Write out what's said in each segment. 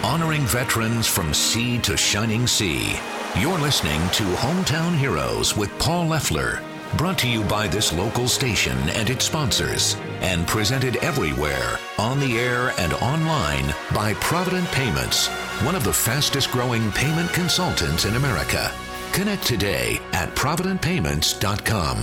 honoring veterans from sea to shining sea. You're listening to Hometown Heroes with Paul Leffler, brought to you by this local station and its sponsors, and presented everywhere, on the air and online, by Provident Payments, one of the fastest growing payment consultants in America. Connect today at providentpayments.com.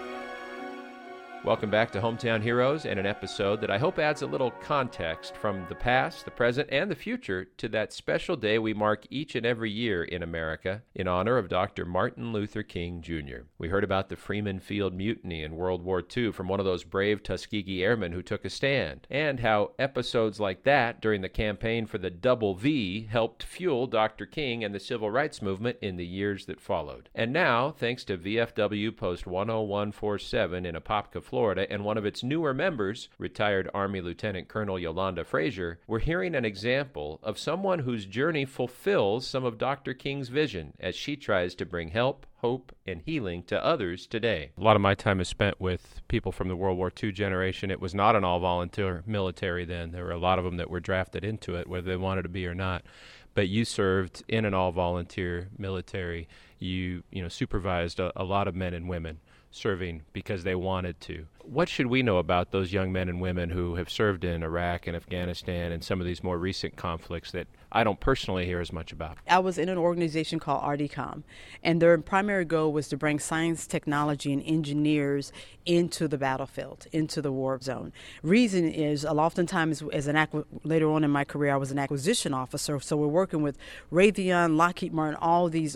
Welcome back to Hometown Heroes, and an episode that I hope adds a little context from the past, the present, and the future to that special day we mark each and every year in America in honor of Dr. Martin Luther King, Jr. We heard about the Freeman Field Mutiny in World War II from one of those brave Tuskegee Airmen who took a stand, and how episodes like that during the campaign for the Double V helped fuel Dr. King and the Civil Rights Movement in the years that followed. And now, thanks to VFW Post 10147 in Apopka, Florida, and one of its newer members, retired Army Lieutenant Colonel Yolanda Frazier, we're hearing an example of someone whose journey fulfills some of Dr. King's vision as she tries to bring help, hope, and healing to others today. A lot of my time is spent with people from the World War II generation. It was not an all-volunteer military then. There were a lot of them that were drafted into it, whether they wanted to be or not. But you served in an all-volunteer military. You supervised a lot of men and women serving because they wanted to. What should we know about those young men and women who have served in Iraq and Afghanistan and some of these more recent conflicts that I don't personally hear as much about? I was in an organization called RDCOM, and their primary goal was to bring science, technology, and engineers into the battlefield, into the war zone. Reason is, oftentimes, later on in my career, I was an acquisition officer, so we're working with Raytheon, Lockheed Martin, all these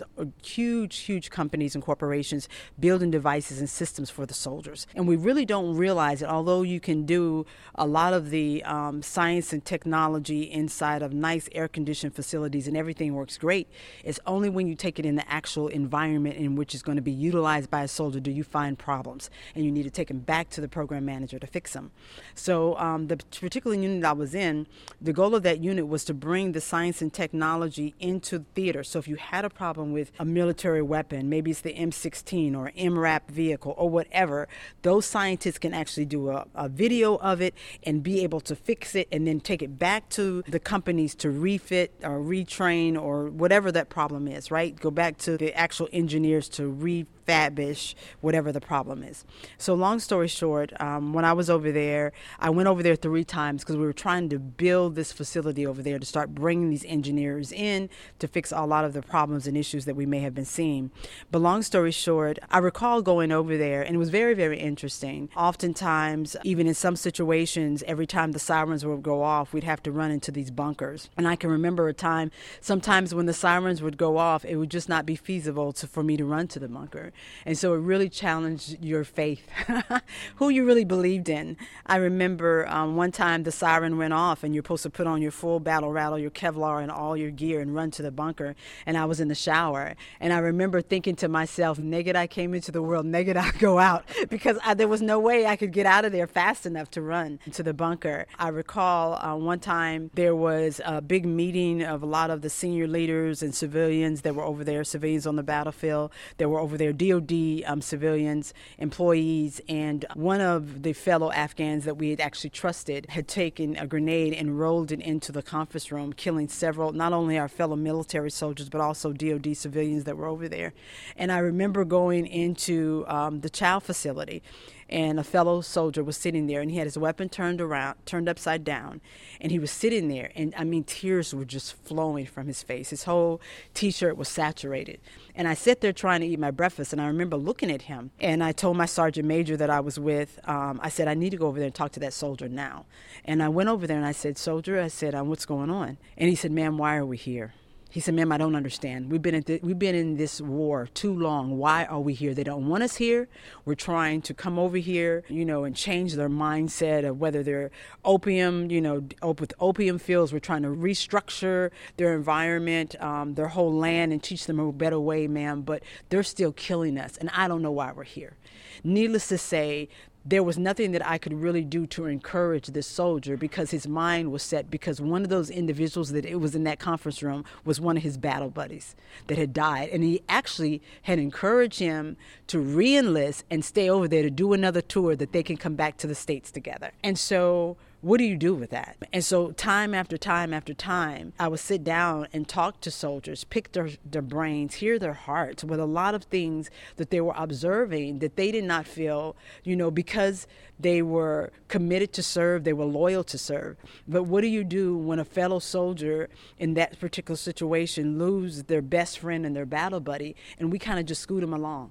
huge companies and corporations building devices and systems for the soldiers. And we really don't realize that although you can do a lot of the science and technology inside of nice air-conditioned facilities and everything works great, it's only when you take it in the actual environment in which it's going to be utilized by a soldier do you find problems, and you need to take them back to the program manager to fix them. So the particular unit I was in, the goal of that unit was to bring the science and technology into theater. So if you had a problem with a military weapon, maybe it's the M16 or MRAP vehicle or whatever, those scientists can actually do a video of it and be able to fix it and then take it back to the companies to refit or retrain or whatever that problem is, right? Go back to the actual engineers to refurbish whatever the problem is. So long story short, when I was over there, I went over there 3 times because we were trying to build this facility over there to start bringing these engineers in to fix a lot of the problems and issues that we may have been seeing. But long story short, I recall going over there, and it was very, very interesting. Oftentimes, even in some situations, every time the sirens would go off, we'd have to run into these bunkers. And I can remember a time, sometimes when the sirens would go off, it would just not be feasible for me to run to the bunker. And so it really challenged your faith, who you really believed in. I remember one time the siren went off and you're supposed to put on your full battle rattle, your Kevlar and all your gear and run to the bunker. And I was in the shower. And I remember thinking to myself, naked I came into the world, naked I go out, because there was no way I could get out of there fast enough to run to the bunker. I recall one time there was a big meeting of a lot of the senior leaders and civilians that were over there, civilians on the battlefield. They were over there, DOD civilians, employees, and one of the fellow Afghans that we had actually trusted had taken a grenade and rolled it into the conference room, killing several, not only our fellow military soldiers, but also DOD civilians that were over there. And I remember going into the child facility, and a fellow soldier was sitting there, and he had his weapon turned upside down, and he was sitting there, and I mean, tears were just flowing from his face. His whole T-shirt was saturated. And I sat there trying to eat my breakfast, and I remember looking at him, and I told my sergeant major that I was with, I said, I need to go over there and talk to that soldier now. And I went over there, and I said, soldier, I said, what's going on? And he said, ma'am, why are we here? He said, ma'am, I don't understand. We've been in this war too long. Why are we here? They don't want us here. We're trying to come over here, and change their mindset of whether they're opium, with opium fields. We're trying to restructure their environment, their whole land, and teach them a better way, ma'am. But they're still killing us, and I don't know why we're here. Needless to say, there was nothing that I could really do to encourage this soldier because his mind was set, because one of those individuals that it was in that conference room was one of his battle buddies that had died. And he actually had encouraged him to re-enlist and stay over there to do another tour that they can come back to the States together. And so What do you do with that? And so time after time after time, I would sit down and talk to soldiers, pick their brains, hear their hearts with a lot of things that they were observing that they did not feel, because they were committed to serve, they were loyal to serve. But what do you do when a fellow soldier in that particular situation lose their best friend and their battle buddy, and we kind of just scoot them along?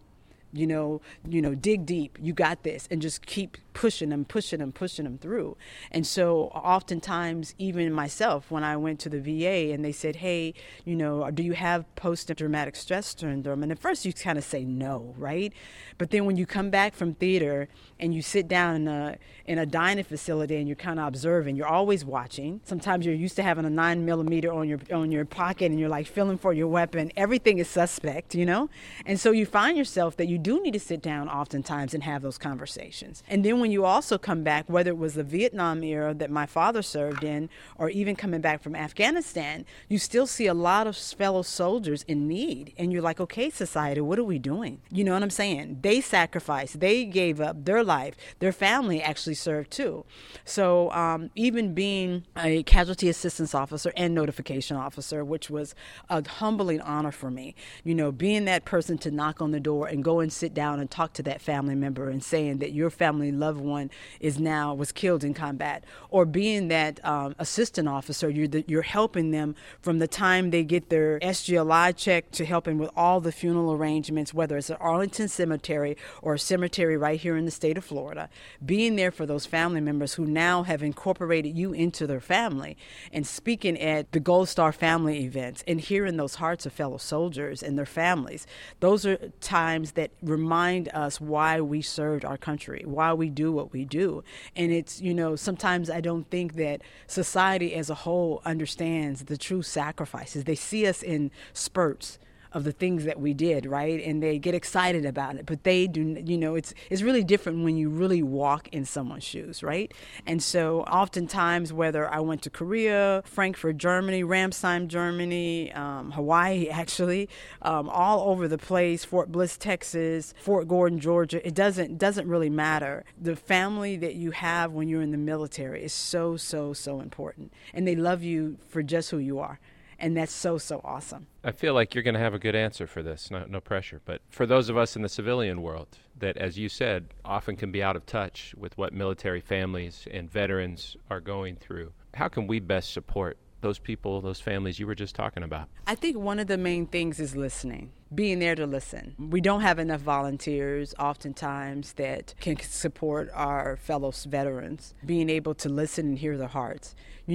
Dig deep, you got this, and just keep pushing them through. And so oftentimes, even myself, when I went to the VA and they said, hey, do you have post-traumatic stress syndrome? And at first you kind of say no, right? But then when you come back from theater and you sit down in a dining facility and you're kind of observing, you're always watching. Sometimes you're used to having a 9mm on your pocket and you're like feeling for your weapon. Everything is suspect, And so you find yourself that you do need to sit down oftentimes and have those conversations. And then when you also come back, whether it was the Vietnam era that my father served in, or even coming back from Afghanistan, you still see a lot of fellow soldiers in need. And you're like, okay, society, what are we doing? You know what I'm saying? They sacrificed, they gave up their life, their family actually served too. So even being a casualty assistance officer and notification officer, which was a humbling honor for me, being that person to knock on the door and go and sit down and talk to that family member and saying that your family loved one was killed in combat, or being that assistant officer, you're helping them from the time they get their SGLI check to helping with all the funeral arrangements, whether it's at Arlington Cemetery or a cemetery right here in the state of Florida, being there for those family members who now have incorporated you into their family, and speaking at the Gold Star family events and hearing those hearts of fellow soldiers and their families. Those are times that remind us why we served our country, why we do what we do. And it's, sometimes I don't think that society as a whole understands the true sacrifices. They see us in spurts of the things that we did, right? And they get excited about it, but they do, it's really different when you really walk in someone's shoes, right? And so oftentimes, whether I went to Korea, Frankfurt, Germany, Ramstein, Germany, Hawaii, actually, all over the place, Fort Bliss, Texas, Fort Gordon, Georgia, it doesn't really matter. The family that you have when you're in the military is so, so, so important. And they love you for just who you are. And that's so, so awesome. I feel like you're going to have a good answer for this, no pressure. But for those of us in the civilian world that, as you said, often can be out of touch with what military families and veterans are going through, how can we best support those people, those families you were just talking about? I think one of the main things is listening, being there to listen. We don't have enough volunteers oftentimes that can support our fellow veterans, being able to listen and hear their hearts.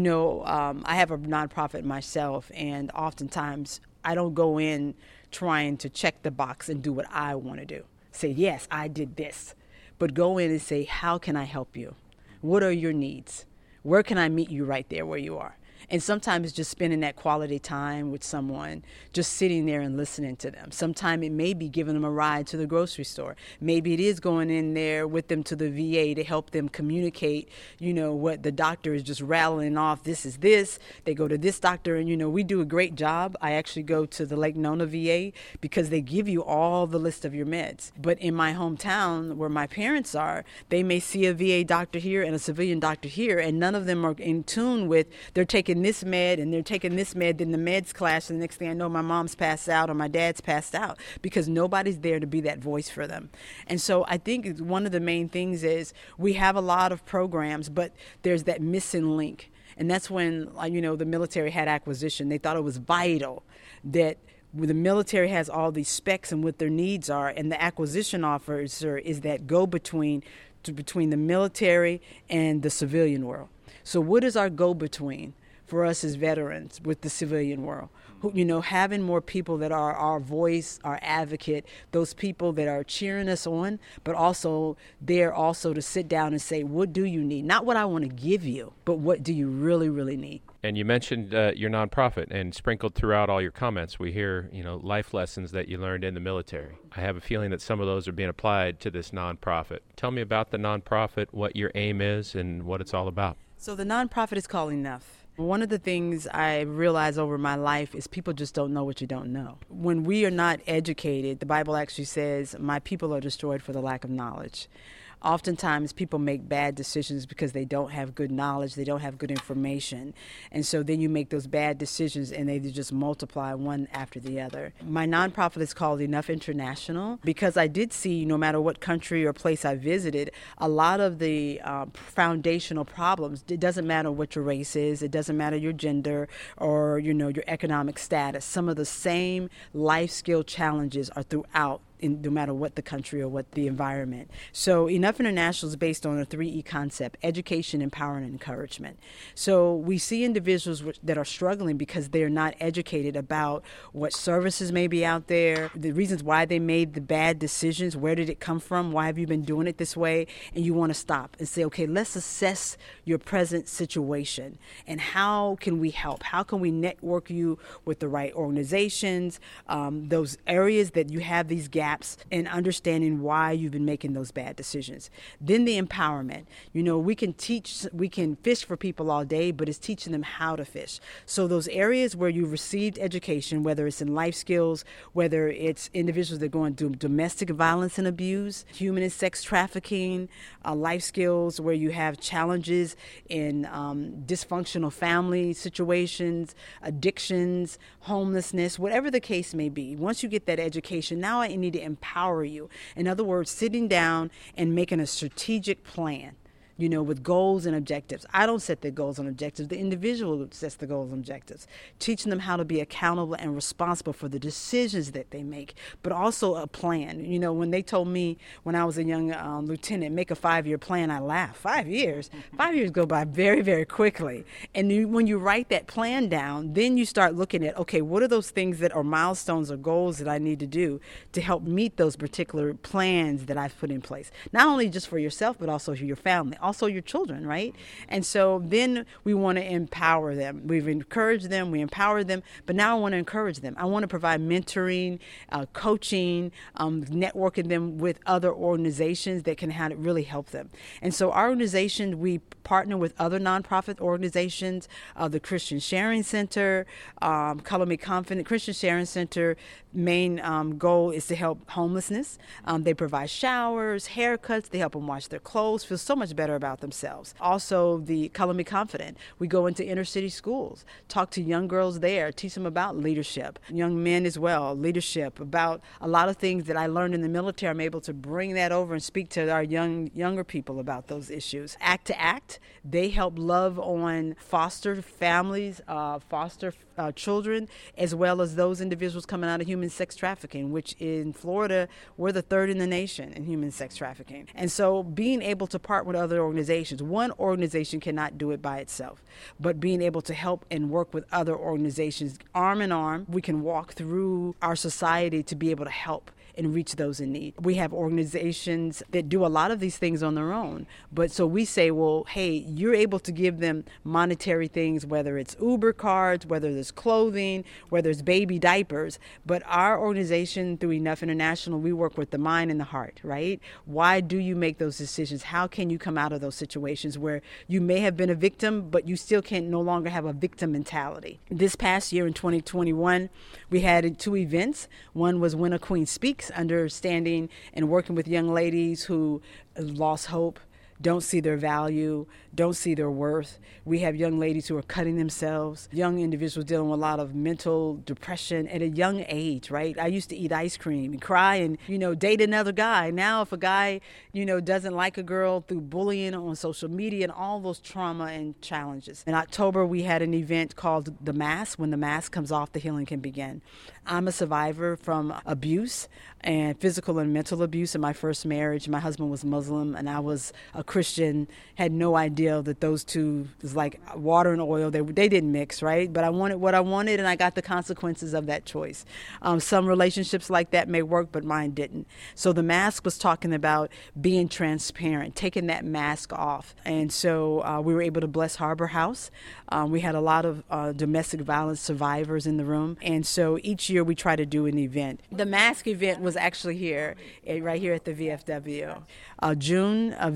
I have a nonprofit myself, and oftentimes I don't go in trying to check the box and do what I want to do. Say, yes, I did this. But go in and say, how can I help you? What are your needs? Where can I meet you right there where you are? And sometimes just spending that quality time with someone, just sitting there and listening to them. Sometimes it may be giving them a ride to the grocery store. Maybe it is going in there with them to the VA to help them communicate, what the doctor is just rattling off. This is this. They go to this doctor, and, we do a great job. I actually go to the Lake Nona VA because they give you all the list of your meds. But in my hometown where my parents are, they may see a VA doctor here and a civilian doctor here, and none of them are in tune with, they're taking this med and they're taking this med, then the meds clash, and the next thing I know my mom's passed out or my dad's passed out because nobody's there to be that voice for them. And so I think one of the main things is we have a lot of programs, but there's that missing link. And that's when, the military had acquisition. They thought it was vital that the military has all these specs and what their needs are, and the acquisition officer is that go-between between the military and the civilian world. So what is our go-between for us as veterans with the civilian world? Having more people that are our voice, our advocate, those people that are cheering us on, but also there also to sit down and say, what do you need? Not what I want to give you, but what do you really, really need? And you mentioned your nonprofit, and sprinkled throughout all your comments, we hear, life lessons that you learned in the military. I have a feeling that some of those are being applied to this nonprofit. Tell me about the nonprofit, what your aim is, and what it's all about. So the nonprofit is called Enough. One of the things I realize over my life is people just don't know what you don't know. When we are not educated, the Bible actually says, my people are destroyed for the lack of knowledge. oftentimes people make bad decisions because they don't have good knowledge, they don't have good information. And so then you make those bad decisions and they just multiply one after the other. My nonprofit is called Enough International because I did see, no matter what country or place I visited, a lot of the foundational problems, it doesn't matter what your race is, it doesn't matter your gender or, your economic status. Some of the same life skill challenges are throughout, no matter what the country or what the environment. So Enough International is based on a 3E concept: education, empowerment, and encouragement. So we see individuals that are struggling because they're not educated about what services may be out there, the reasons why they made the bad decisions, where did it come from, why have you been doing it this way, and you want to stop and say, okay, let's assess your present situation and how can we help? How can we network you with the right organizations, those areas that you have these gaps, and understanding why you've been making those bad decisions. Then the empowerment. We can fish for people all day, but it's teaching them how to fish. So those areas where you've received education, whether it's in life skills, whether it's individuals that are going through domestic violence and abuse, human and sex trafficking, life skills where you have challenges in dysfunctional family situations, addictions, homelessness, whatever the case may be. Once you get that education, now I need to empower you. In other words, sitting down and making a strategic plan, with goals and objectives. I don't set the goals and objectives. The individual sets the goals and objectives. Teaching them how to be accountable and responsible for the decisions that they make, but also a plan. When they told me when I was a young lieutenant, make a 5-year plan, I laughed. 5 years? 5 years go by very, very quickly. And when you write that plan down, then you start looking at, okay, what are those things that are milestones or goals that I need to do to help meet those particular plans that I've put in place? Not only just for yourself, but also for your family. Also your children, right? And so then we want to empower them. We've encouraged them, we empower them, but now I want to encourage them. I want to provide mentoring, coaching, networking them with other organizations that can really help them. And so our organization, we partner with other nonprofit organizations, the Christian Sharing Center, Color Me Confident. Christian Sharing Center main goal is to help homelessness. They provide showers, haircuts, they help them wash their clothes, feel so much better about themselves. Also, the Color Me Confident, we go into inner city schools, talk to young girls there, teach them about leadership, young men as well, leadership, about a lot of things that I learned in the military. I'm able to bring that over and speak to our younger people about those issues. Act to Act, they help love on foster families, foster children, as well as those individuals coming out of human sex trafficking, which in Florida, we're the 3rd in the nation in human sex trafficking. And so being able to partner with other organizations, one organization cannot do it by itself, but being able to help and work with other organizations, arm in arm, we can walk through our society to be able to help and reach those in need. We have organizations that do a lot of these things on their own, but so we say, well, hey, you're able to give them monetary things, whether it's Uber cards, whether it's clothing, whether it's baby diapers, but our organization through Enough International, we work with the mind and the heart, right? Why do you make those decisions? How can you come out of those situations where you may have been a victim, but you still can no longer have a victim mentality? This past year in 2021, we had 2 events. One was When a Queen Speaks, understanding and working with young ladies who lost hope, don't see their value, don't see their worth. We have young ladies who are cutting themselves, young individuals dealing with a lot of mental depression at a young age, right? I used to eat ice cream and cry and, date another guy. Now if a guy, doesn't like a girl through bullying on social media and all those trauma and challenges. In October, we had an event called The Mask. When the mask comes off, the healing can begin. I'm a survivor from abuse and physical and mental abuse in my first marriage. My husband was Muslim and I was a Christian, had no idea that those two was like water and oil. They didn't mix, right? But I wanted what I wanted and I got the consequences of that choice. Some relationships like that may work, but mine didn't. So The Mask was talking about being transparent, taking that mask off. And so we were able to bless Harbor House. We had a lot of domestic violence survivors in the room. And so each year we try to do an event. The Mask event was actually here, right here at the VFW. June of this year,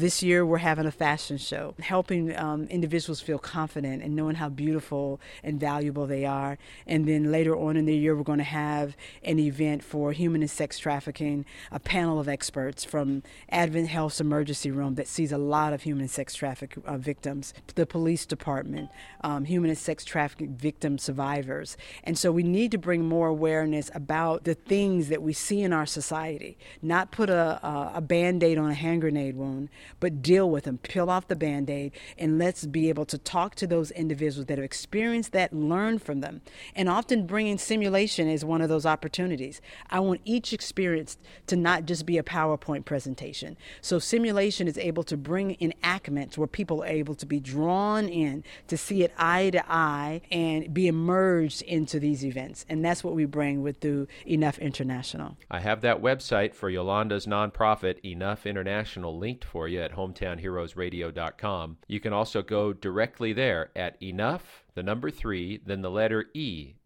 year, we're having a fashion show, helping individuals feel confident and knowing how beautiful and valuable they are. And then later on in the year, we're going to have an event for human and sex trafficking, a panel of experts from Advent Health's emergency room that sees a lot of human and sex trafficking victims, the police department, human and sex trafficking victim survivors. And so we need to bring more awareness about the things that we see in our society, not put a Band-Aid on a hand grenade wound, but deal with them, peel off the Band-Aid, and let's be able to talk to those individuals that have experienced that, learn from them. And often bringing simulation is one of those opportunities. I want each experience to not just be a PowerPoint presentation. So simulation is able to bring enactments where people are able to be drawn in to see it eye to eye and be immersed into these events. And that's what we bring through Enough International. I have that website for Yolanda's nonprofit, Enough International, linked for you at hometownheroesradio.com. You can also go directly there at enough, the number 3, then the letter E,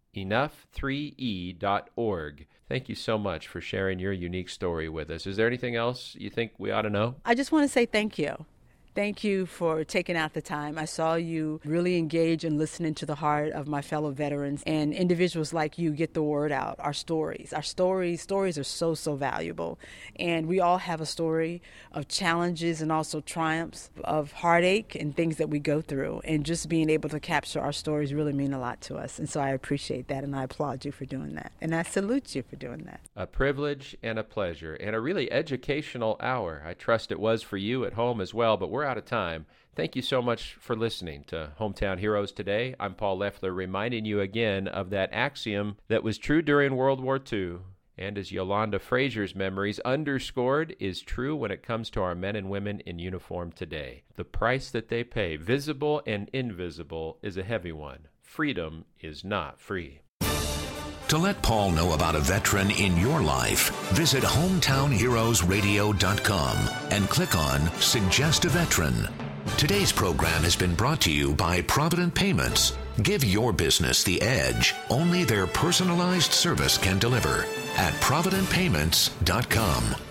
enough3e.org. Thank you so much for sharing your unique story with us. Is there anything else you think we ought to know? I just want to say thank you. Thank you for taking out the time. I saw you really engage in listening to the heart of my fellow veterans, and individuals like you get the word out. Our stories are so, so valuable. And we all have a story of challenges and also triumphs, of heartache and things that we go through. And just being able to capture our stories really mean a lot to us. And so I appreciate that, and I applaud you for doing that. And I salute you for doing that. A privilege and a pleasure, and a really educational hour. I trust it was for you at home as well, but we're out of time. Thank you so much for listening to Hometown Heroes today. I'm Paul Leffler, reminding you again of that axiom that was true during World War II, and as Yolanda Frazier's memories underscored, is true when it comes to our men and women in uniform today. The price that they pay, visible and invisible, is a heavy one. Freedom is not free. To let Paul know about a veteran in your life, visit hometownheroesradio.com and click on Suggest a Veteran. Today's program has been brought to you by Provident Payments. Give your business the edge only their personalized service can deliver at providentpayments.com.